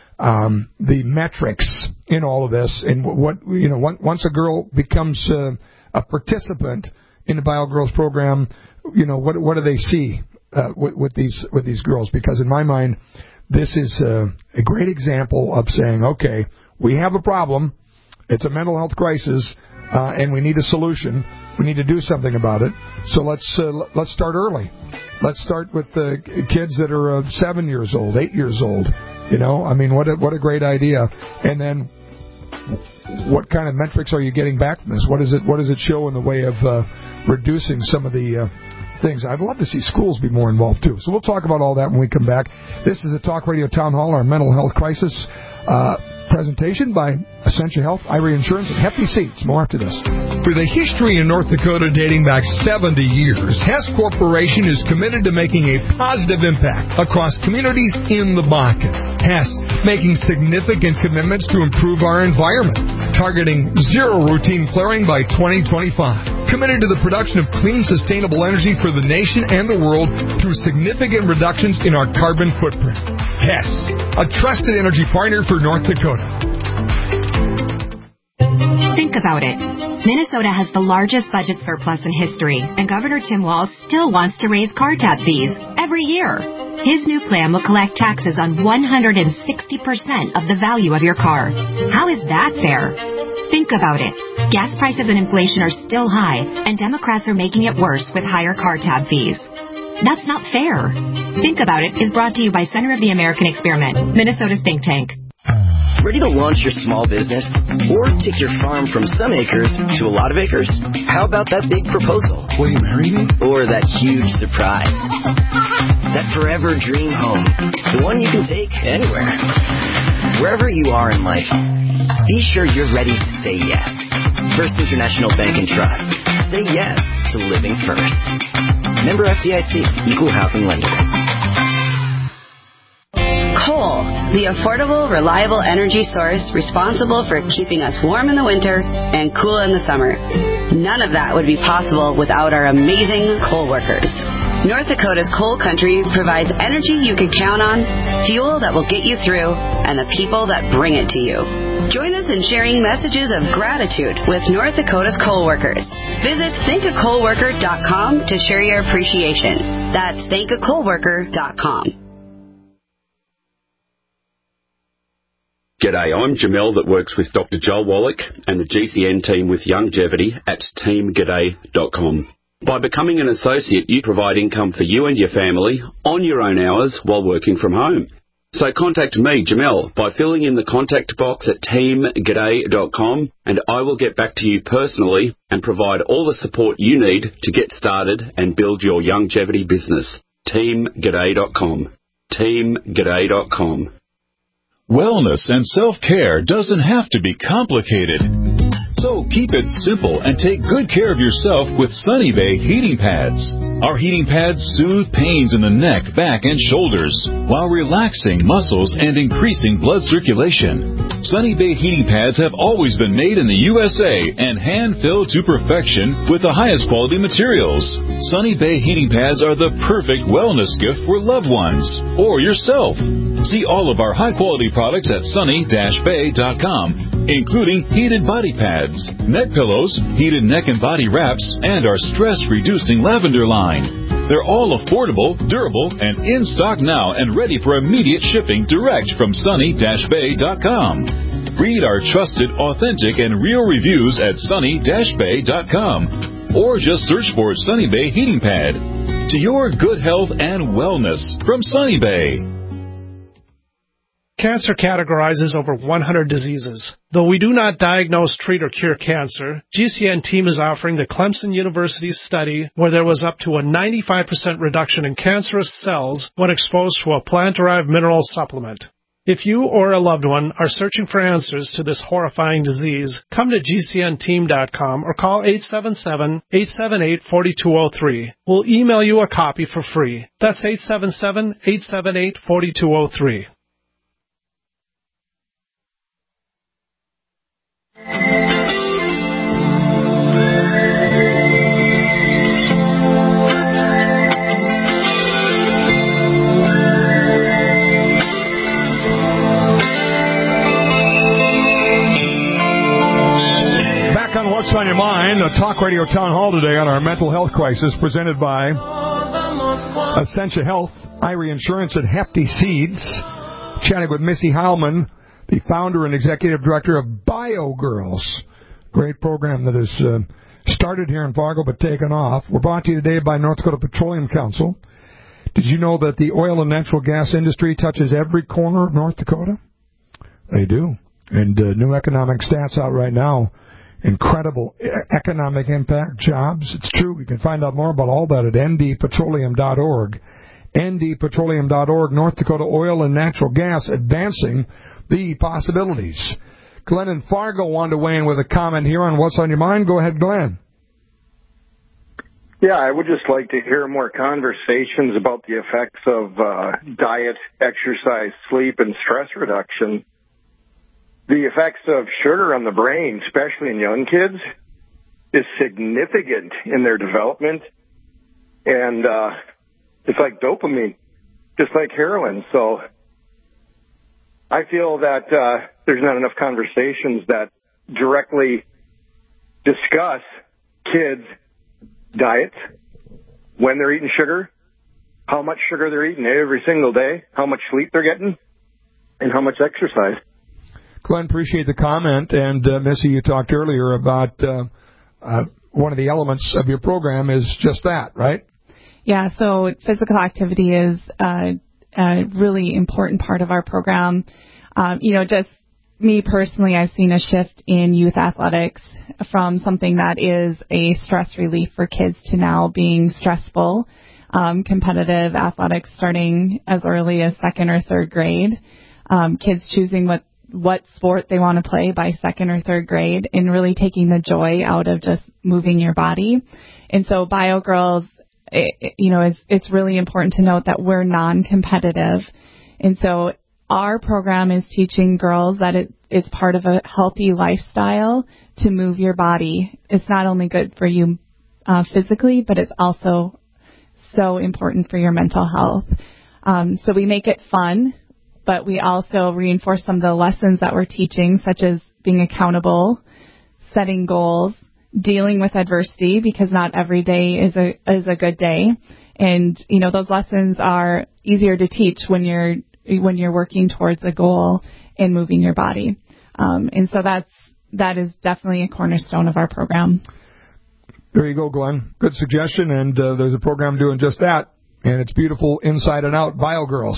um, the metrics in all of this, and what you know. Once a girl becomes uh, a participant in the BioGirls program, you know, what what do they see uh, with, with these with these girls? Because in my mind, this is uh, a great example of saying, okay, we have a problem. It's a mental health crisis. Uh, and we need a solution. We need to do something about it. So let's uh, let's start early. Let's start with the kids that are uh, seven years old, eight years old. You know, I mean, what a, what a great idea. And then, what kind of metrics are you getting back from this? What does it what does it show in the way of uh, reducing some of the uh, things? I'd love to see schools be more involved too. So we'll talk about all that when we come back. This is a Talk Radio Town Hall, our mental health crisis. Uh, presentation by Essentia Health, Irie Insurance, and Hefty Seats. More after this. With a history in North Dakota dating back seventy years, Hess Corporation is committed to making a positive impact across communities in the Bakken. Hess making significant commitments to improve our environment, targeting zero routine flaring by twenty twenty-five. Committed to the production of clean, sustainable energy for the nation and the world through significant reductions in our carbon footprint. Hess, a trusted energy partner for North Dakota. Think about it. Minnesota has the largest budget surplus in history, and Governor Tim Walz still wants to raise car tab fees every year. His new plan will collect taxes on one hundred sixty percent of the value of your car. How is that fair? Think about it. Gas prices and inflation are still high, and Democrats are making it worse with higher car tab fees. That's not fair. Think About It is brought to you by Center of the American Experiment, Minnesota's think tank. Ready to launch your small business? Or take your farm from some acres to a lot of acres? How about that big proposal? Will you marry me? Or that huge surprise? That forever dream home. The one you can take anywhere. Wherever you are in life, be sure you're ready to say yes. First International Bank and Trust. Say yes to living first. Member F D I C, Equal Housing Lender. Coal, the affordable, reliable energy source responsible for keeping us warm in the winter and cool in the summer. None of that would be possible without our amazing coal workers. North Dakota's coal country provides energy you can count on, fuel that will get you through, and the people that bring it to you. Join us in sharing messages of gratitude with North Dakota's coal workers. Visit thank a coal worker dot com to share your appreciation. That's thank a coal worker dot com. G'day, I'm Jamel that works with Doctor Joel Wallach and the G C N team with Longevity at team g'day dot com. By becoming an associate, you provide income for you and your family on your own hours while working from home. So contact me, Jamel, by filling in the contact box at team g'day dot com, and I will get back to you personally and provide all the support you need to get started and build your longevity business. team g'day dot com. team g'day dot com. Wellness and self-care doesn't have to be complicated. So keep it simple and take good care of yourself with Sunny Bay heating pads. Our heating pads soothe pains in the neck, back, and shoulders while relaxing muscles and increasing blood circulation. Sunny Bay heating pads have always been made in the U S A and hand-filled to perfection with the highest quality materials. Sunny Bay heating pads are the perfect wellness gift for loved ones or yourself. See all of our high-quality products at sunny dash bay dot com, including heated body pads, neck pillows, heated neck and body wraps, and our stress-reducing lavender line. They're all affordable, durable, and in stock now and ready for immediate shipping direct from sunny dash bay dot com. Read our trusted, authentic, and real reviews at sunny dash bay dot com or just search for Sunny Bay Heating Pad. To your good health and wellness from Sunny Bay. Cancer categorizes over one hundred diseases. Though we do not diagnose, treat, or cure cancer, G C N team is offering the Clemson University study where there was up to a ninety-five percent reduction in cancerous cells when exposed to a plant-derived mineral supplement. If you or a loved one are searching for answers to this horrifying disease, come to G C N team dot com or call eight seven seven, eight seven eight, four two zero three. We'll email you a copy for free. That's eight seven seven, eight seven eight, four two zero three. What's on your mind? A talk radio town hall today on our mental health crisis presented by Essentia Health, Irie Insurance, and Hefty Seeds. Chatting with Missy Heilman, the founder and executive director of BioGirls. Great program that has uh, started here in Fargo but taken off. We're brought to you today by North Dakota Petroleum Council. Did you know that the oil and natural gas industry touches every corner of North Dakota? They do. And uh, new economic stats out right now. Incredible economic impact, jobs. It's true. You can find out more about all that at N D petroleum dot org. N D petroleum dot org, North Dakota Oil and Natural Gas, advancing the possibilities. Glenn in Fargo wanted to weigh in with a comment here on What's on Your Mind. Go ahead, Glenn. Yeah, I would just like to hear more conversations about the effects of uh, diet, exercise, sleep, and stress reduction. The effects of sugar on the brain, especially in young kids, is significant in their development. And uh, it's like dopamine, just like heroin. So I feel that uh, there's not enough conversations that directly discuss kids' diets, when they're eating sugar, how much sugar they're eating every single day, how much sleep they're getting, and how much exercise. Glenn, appreciate the comment. And, uh, Missy, you talked earlier about uh, uh, one of the elements of your program is just that, right? Yeah, so physical activity is uh, a really important part of our program. Um, you know, just me personally, I've seen a shift in youth athletics from something that is a stress relief for kids to now being stressful, um, competitive athletics starting as early as second or third grade, um, kids choosing what, what sport they want to play by second or third grade, and really taking the joy out of just moving your body. And so BioGirls, it, you know, it's, it's really important to note that we're non-competitive. And so our program is teaching girls that it is part of a healthy lifestyle to move your body. It's not only good for you uh, physically, but it's also so important for your mental health. Um, so we make it fun, but we also reinforce some of the lessons that we're teaching, such as being accountable, setting goals, dealing with adversity, because not every day is a is a good day. And, you know, those lessons are easier to teach when you're when you're working towards a goal and moving your body. Um, and so that's, that is definitely a cornerstone of our program. There you go, Glenn. Good suggestion. And uh, there's a program doing just that. And it's beautiful inside and out. BioGirls.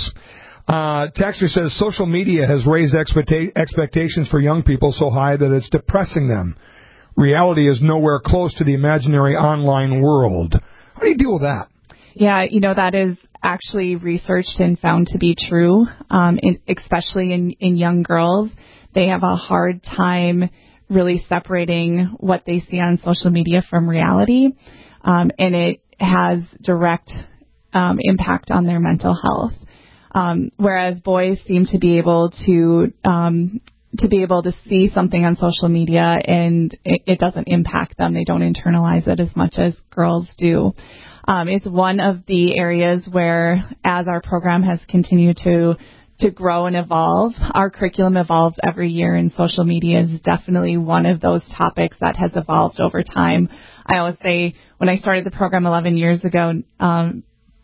Uh, Texter says social media has raised expecta- expectations for young people so high that it's depressing them. Reality is nowhere close to the imaginary online world. How do you deal with that? Yeah, you know, that is actually researched and found to be true, um, in, especially in, in young girls. They have a hard time really separating what they see on social media from reality, um, and it has direct um, impact on their mental health. Um, whereas boys seem to be able to um, to be able to see something on social media and it, it doesn't impact them. They don't internalize it as much as girls do. Um, it's one of the areas where, as our program has continued to to grow and evolve, our curriculum evolves every year, and social media is definitely one of those topics that has evolved over time. I always say, when I started the program eleven years ago, um,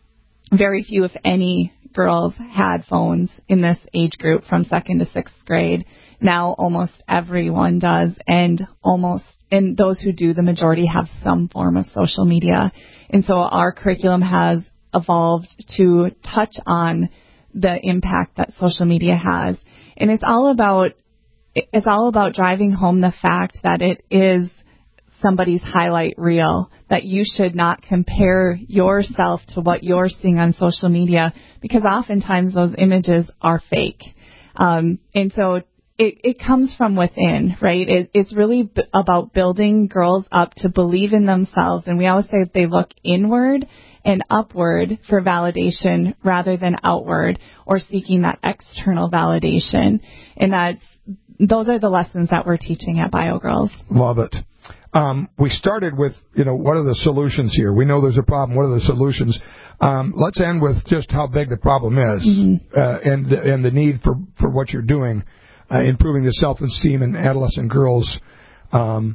very few, if any, girls had phones in this age group from second to sixth grade. Now almost everyone does, and almost and those who do, the majority have some form of social media. And so our curriculum has evolved to touch on the impact that social media has. And it's all about it's all about driving home the fact that it is somebody's highlight reel, that you should not compare yourself to what you're seeing on social media, because oftentimes those images are fake. Um, and so It, it comes from within, right? It, it's really b- about building girls up to believe in themselves. And we always say that they look inward and upward for validation rather than outward or seeking that external validation. And that's, those are the lessons that we're teaching at BioGirls. Love it. Um, we started with, you know, what are the solutions here? We know there's a problem. What are the solutions? Um, let's end with just how big the problem is, mm-hmm. uh, and, and the need for, for what you're doing. Uh, improving the self-esteem in adolescent girls. Um,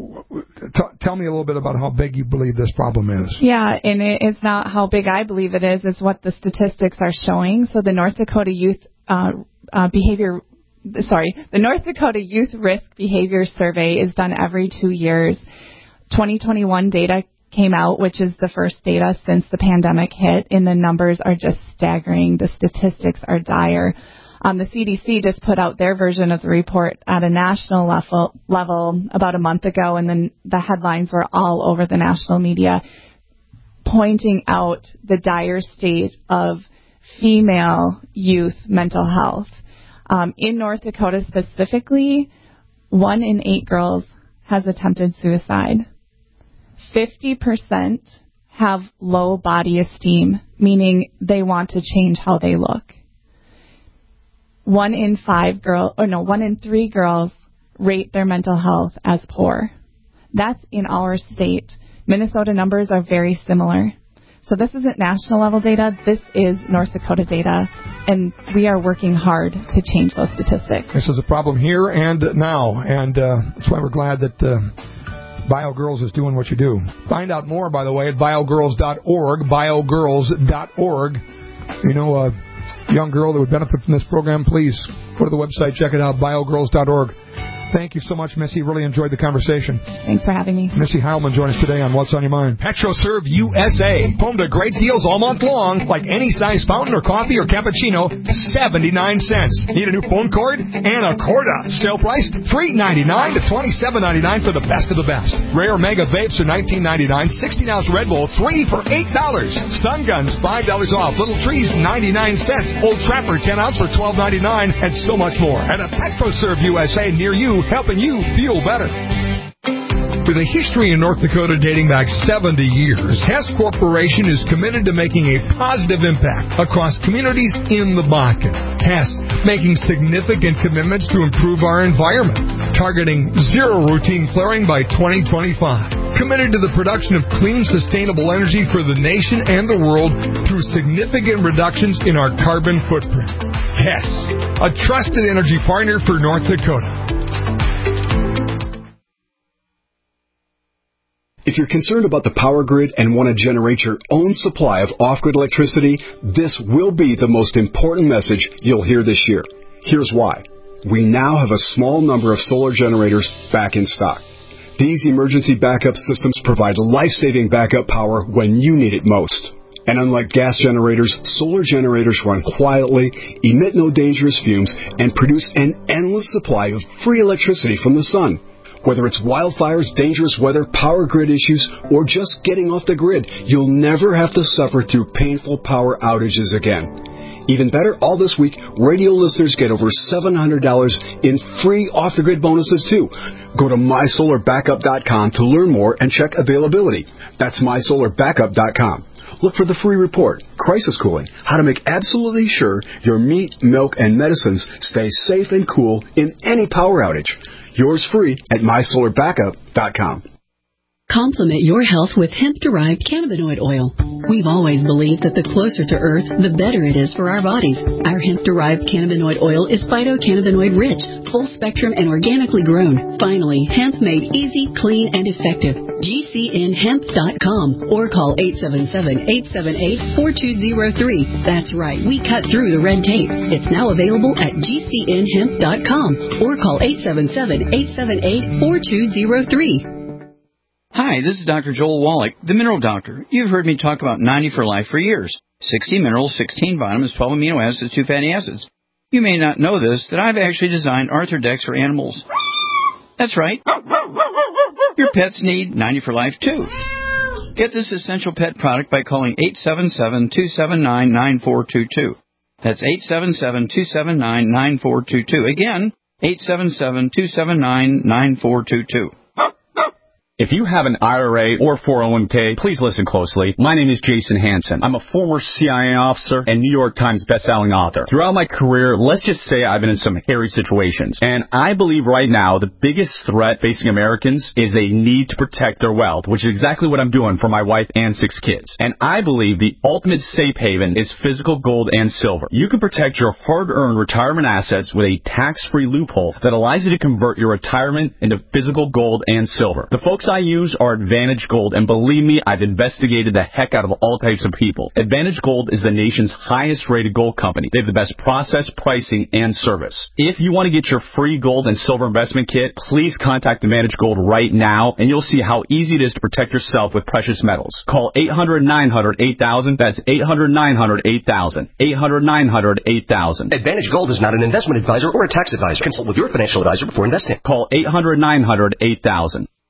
t- tell me a little bit about how big you believe this problem is. Yeah, and it, it's not how big I believe it is. It's what the statistics are showing. So the North Dakota Youth uh, uh, Behavior, sorry, the North Dakota Youth Risk Behavior Survey is done every two years. twenty twenty-one data came out, which is the first data since the pandemic hit, and the numbers are just staggering. The statistics are dire. Um, the C D C just put out their version of the report at a national level, level about a month ago, and then the headlines were all over the national media pointing out the dire state of female youth mental health. Um, in North Dakota specifically, one in eight girls has attempted suicide. fifty percent have low body esteem, meaning they want to change how they look. One in five girls, or no, one in three girls rate their mental health as poor. That's in our state. Minnesota numbers are very similar. So this isn't national level data. This is North Dakota data, and we are working hard to change those statistics. This is a problem here and now, and uh, that's why we're glad that uh, BioGirls is doing what you do. Find out more, by the way, at biogirls dot org, biogirls dot org. You know, a young girl that would benefit from this program, please go to the website, check it out, biogirls dot org. Thank you so much, Missy. Really enjoyed the conversation. Thanks for having me. Missy Heilman joined us today on What's on Your Mind. PetroServe U S A. Home to great deals all month long, like any size fountain or coffee or cappuccino, seventy-nine cents. Need a new phone cord? Anacorda. Sale price three ninety-nine to twenty-seven ninety-nine for the best of the best. Rare Mega Vapes are nineteen ninety-nine. sixteen ounce Red Bull, three for eight dollars. Stun Guns, five dollars off. Little Trees, ninety-nine cents. Old Trapper, ten ounce for twelve ninety-nine, and so much more. At a PetroServe U S A near you, helping you feel better. With a history in North Dakota dating back seventy years, Hess Corporation is committed to making a positive impact across communities in the Bakken. Hess making significant commitments to improve our environment, targeting zero routine flaring by twenty twenty-five. Committed to the production of clean, sustainable energy for the nation and the world through significant reductions in our carbon footprint. Hess, a trusted energy partner for North Dakota. If you're concerned about the power grid and want to generate your own supply of off-grid electricity, this will be the most important message you'll hear this year. Here's why. We now have a small number of solar generators back in stock. These emergency backup systems provide life-saving backup power when you need it most. And unlike gas generators, solar generators run quietly, emit no dangerous fumes, and produce an endless supply of free electricity from the sun. Whether it's wildfires, dangerous weather, power grid issues, or just getting off the grid, you'll never have to suffer through painful power outages again. Even better, all this week, radio listeners get over seven hundred dollars in free off-the-grid bonuses, too. Go to my solar backup dot com to learn more and check availability. That's my solar backup dot com. Look for the free report, Crisis Cooling, how to make absolutely sure your meat, milk, and medicines stay safe and cool in any power outage. Yours free at my solar backup dot com. Complement your health with hemp-derived cannabinoid oil. We've always believed that the closer to Earth, the better it is for our bodies. Our hemp-derived cannabinoid oil is phytocannabinoid-rich, full-spectrum, and organically grown. Finally, hemp made easy, clean, and effective. G C N hemp dot com or call eight seven seven, eight seven eight, four two zero three. That's right, we cut through the red tape. It's now available at G C N hemp dot com or call eight seven seven, eight seven eight, four two zero three. Hi, this is Doctor Joel Wallach, the Mineral Doctor. You've heard me talk about ninety for Life for years. sixty minerals, sixteen vitamins, twelve amino acids, two fatty acids. You may not know this, that I've actually designed Arthrodex for animals. That's right. Your pets need ninety for Life, too. Get this essential pet product by calling eight seven seven, two seven nine, nine four two two. That's eight seven seven, two seven nine, nine four two two. Again, eight seven seven, two seven nine, nine four two two. If you have an I R A or four oh one k, please listen closely. My name is Jason Hansen. I'm a former C I A officer and New York Times bestselling author. Throughout my career, let's just say I've been in some hairy situations. And I believe right now the biggest threat facing Americans is they need to protect their wealth, which is exactly what I'm doing for my wife and six kids. And I believe the ultimate safe haven is physical gold and silver. You can protect your hard-earned retirement assets with a tax-free loophole that allows you to convert your retirement into physical gold and silver. The folks I use are Advantage Gold, and believe me, I've investigated the heck out of all types of people. Advantage Gold is the nation's highest rated gold company. They have the best process, pricing, and service. If you want to get your free gold and silver investment kit, please contact Advantage Gold right now, and you'll see how easy it is to protect yourself with precious metals. Call eight hundred, nine hundred, eight thousand. That's eight hundred, nine hundred, eight thousand. eight hundred, nine hundred, eight thousand. Advantage Gold is not an investment advisor or a tax advisor. Consult with your financial advisor before investing. Call eight hundred, nine hundred, eight thousand.